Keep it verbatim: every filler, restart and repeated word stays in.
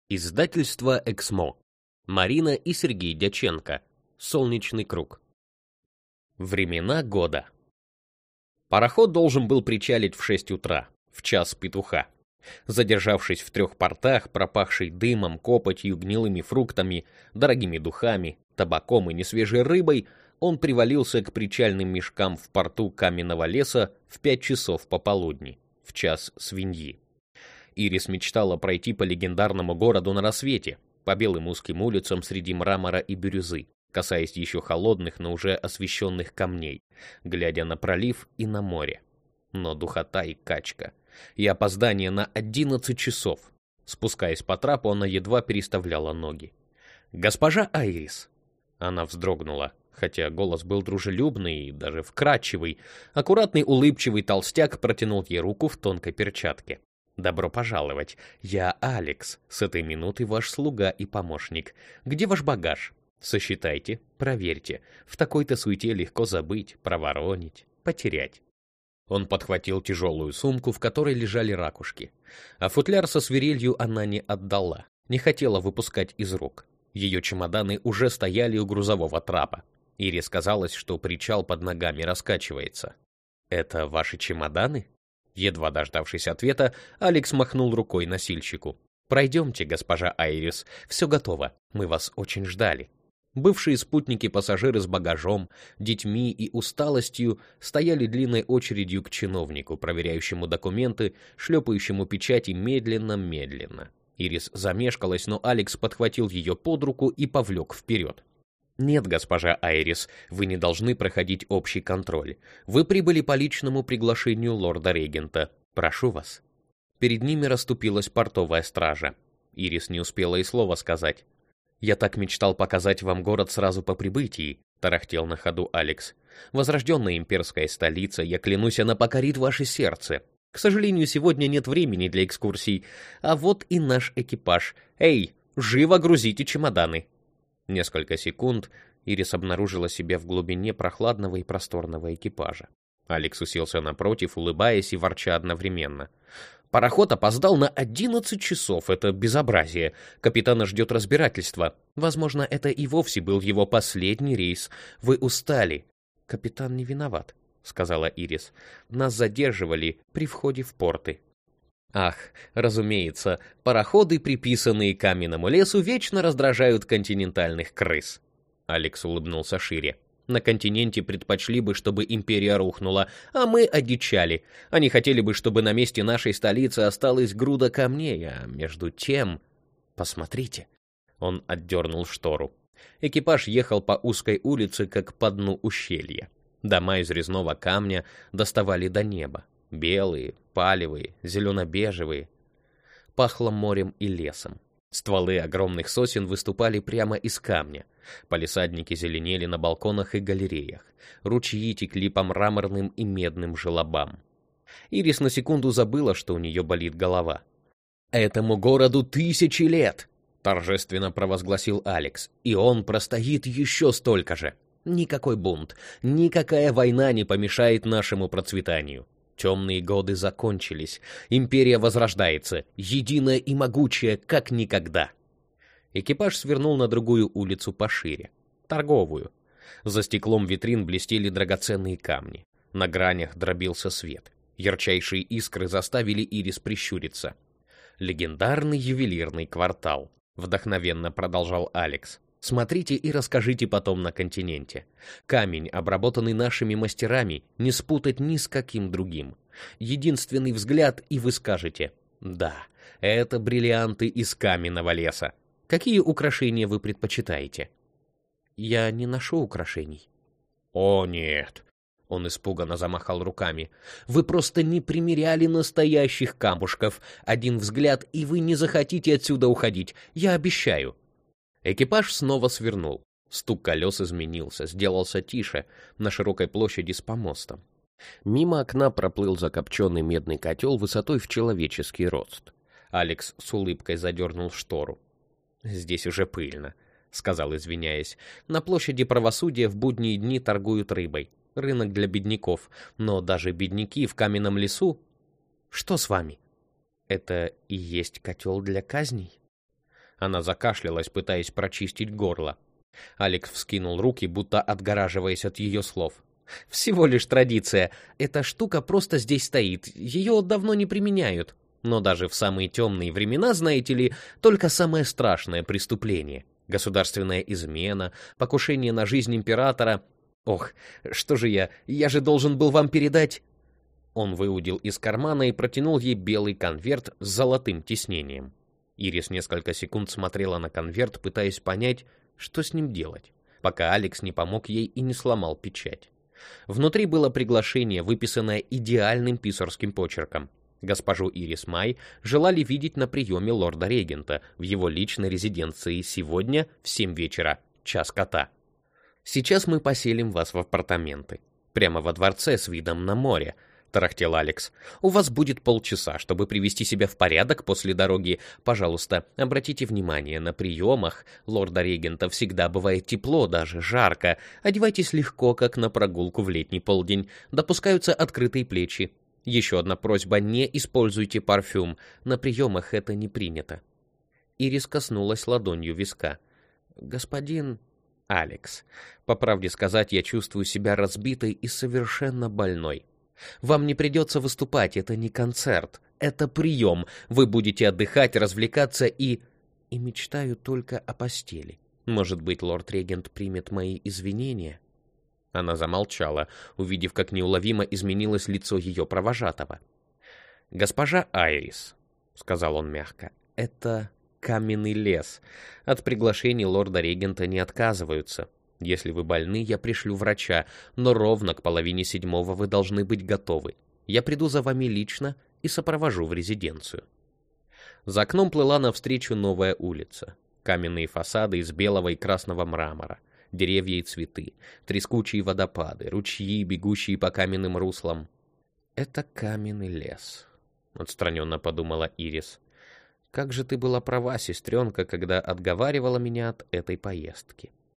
Издательство «Эксмо». Марина и Сергей Дяченко. «Солнечный круг». Времена года. Пароход должен был причалить в шесть утра, в час петуха. Задержавшись в трех портах, пропахший дымом, копотью, гнилыми фруктами, дорогими духами, табаком и несвежей рыбой, он привалился к причальным мешкам в порту Каменного леса в пять часов пополудни, в час свиньи. Ирис мечтала пройти по легендарному городу на рассвете, по белым узким улицам среди мрамора и бирюзы, касаясь еще холодных, но уже освещенных камней, глядя на пролив и на море. Но духота и качка, и опоздание на одиннадцать часов. Спускаясь по трапу, она едва переставляла ноги. «Госпожа Айрис!» Она вздрогнула, хотя голос был дружелюбный и даже вкрадчивый. Аккуратный, улыбчивый толстяк протянул ей руку в тонкой перчатке. «Добро пожаловать. Я Алекс. С этой минуты ваш слуга и помощник. Где ваш багаж? Сосчитайте, проверьте. В такой-то суете легко забыть, проворонить, потерять». Он подхватил тяжелую сумку, в которой лежали ракушки. А футляр со свирелью она не отдала, не хотела выпускать из рук. Ее чемоданы уже стояли у грузового трапа. Ирис казалось, что причал под ногами раскачивается. «Это ваши чемоданы?» Едва дождавшись ответа, Алекс махнул рукой носильщику. «Пройдемте, госпожа Айрис, все готово, мы вас очень ждали». Бывшие спутники-пассажиры с багажом, детьми и усталостью стояли длинной очередью к чиновнику, проверяющему документы, шлепающему печати медленно-медленно. Ирис замешкалась, но Алекс подхватил ее под руку и повлек вперед. «Нет, госпожа Айрис, вы не должны проходить общий контроль. Вы прибыли по личному приглашению лорда-регента. Прошу вас». Перед ними расступилась портовая стража. Ирис не успела и слова сказать. «Я так мечтал показать вам город сразу по прибытии», — тарахтел на ходу Алекс. «Возрожденная имперская столица, я клянусь, она покорит ваше сердце. К сожалению, сегодня нет времени для экскурсий. А вот и наш экипаж. Эй, живо грузите чемоданы!» Несколько секунд Ирис обнаружила себя в глубине прохладного и просторного экипажа. Алекс уселся напротив, улыбаясь и ворча одновременно. «Пароход опоздал на одиннадцать часов. Это безобразие. Капитана ждет разбирательство. Возможно, это и вовсе был его последний рейс. Вы устали». «Капитан не виноват», — сказала Ирис. «Нас задерживали при входе в порты». Ах, разумеется, пароходы, приписанные Каменному лесу, вечно раздражают континентальных крыс. Алекс улыбнулся шире. На континенте предпочли бы, чтобы империя рухнула, а мы одичали. Они хотели бы, чтобы на месте нашей столицы осталась груда камней, а между тем... Посмотрите. Он отдернул штору. Экипаж ехал по узкой улице, как по дну ущелья. Дома из резного камня доставали до неба. Белые, палевые, зелено-бежевые. Пахло морем и лесом. Стволы огромных сосен выступали прямо из камня. Палисадники зеленели на балконах и галереях. Ручьи текли по мраморным и медным желобам. Ирис на секунду забыла, что у нее болит голова. «Этому городу тысячи лет!» — торжественно провозгласил Алекс. «И он простоит еще столько же. Никакой бунт, никакая война не помешает нашему процветанию. Темные годы закончились. Империя возрождается, единая и могучая, как никогда». Экипаж свернул на другую улицу пошире, торговую. За стеклом витрин блестели драгоценные камни. На гранях дробился свет. Ярчайшие искры заставили Ирис прищуриться. «Легендарный ювелирный квартал», — вдохновенно продолжал Алекс. «Смотрите и расскажите потом на континенте. Камень, обработанный нашими мастерами, не спутать ни с каким другим. Единственный взгляд, и вы скажете: да, это бриллианты из Каменного леса. Какие украшения вы предпочитаете?» «Я не ношу украшений». «О, нет!» — он испуганно замахал руками. «Вы просто не примеряли настоящих камушков. Один взгляд, и вы не захотите отсюда уходить. Я обещаю». Экипаж снова свернул. Стук колес изменился, сделался тише, на широкой площади с помостом. Мимо окна проплыл закопченный медный котел высотой в человеческий рост. Алекс с улыбкой задернул штору. «Здесь уже пыльно», — сказал, извиняясь. «На площади Правосудия в будние дни торгуют рыбой. Рынок для бедняков. Но даже бедняки в Каменном лесу...» «Что с вами?» «Это и есть котел для казней?» Она закашлялась, пытаясь прочистить горло. Алекс вскинул руки, будто отгораживаясь от ее слов. «Всего лишь традиция. Эта штука просто здесь стоит. Ее давно не применяют. Но даже в самые темные времена, знаете ли, только самое страшное преступление. Государственная измена, покушение на жизнь императора. Ох, что же я... Я же должен был вам передать...» Он выудил из кармана и протянул ей белый конверт с золотым тиснением. Ирис несколько секунд смотрела на конверт, пытаясь понять, что с ним делать, пока Алекс не помог ей и не сломал печать. Внутри было приглашение, выписанное идеальным писарским почерком. Госпожу Ирис Май желали видеть на приеме лорда-регента в его личной резиденции сегодня в семь вечера, час кота. «Сейчас мы поселим вас в апартаменты. Прямо во дворце с видом на море», — тарахтел Алекс. «У вас будет полчаса, чтобы привести себя в порядок после дороги. Пожалуйста, обратите внимание, на приемах лорда-регента всегда бывает тепло, даже жарко. Одевайтесь легко, как на прогулку в летний полдень. Допускаются открытые плечи. Еще одна просьба: не используйте парфюм. На приемах это не принято». Ирис коснулась ладонью виска. «Господин Алекс, по правде сказать, я чувствую себя разбитой и совершенно больной. Вам не придется выступать, это не концерт, это прием. Вы будете отдыхать, развлекаться и... И мечтаю только о постели. Может быть, лорд-регент примет мои извинения?» Она замолчала, увидев, как неуловимо изменилось лицо ее провожатого. «Госпожа Айрис», — сказал он мягко, — «это каменный лес. От приглашений лорда-регента не отказываются. Если вы больны, я пришлю врача, но ровно к половине седьмого вы должны быть готовы. Я приду за вами лично и сопровожу в резиденцию». За окном плыла навстречу новая улица. Каменные фасады из белого и красного мрамора, деревья и цветы, трескучие водопады, ручьи, бегущие по каменным руслам. «Это каменный лес», — отстраненно подумала Ирис. «Как же ты была права, сестренка, когда отговаривала меня от этой поездки».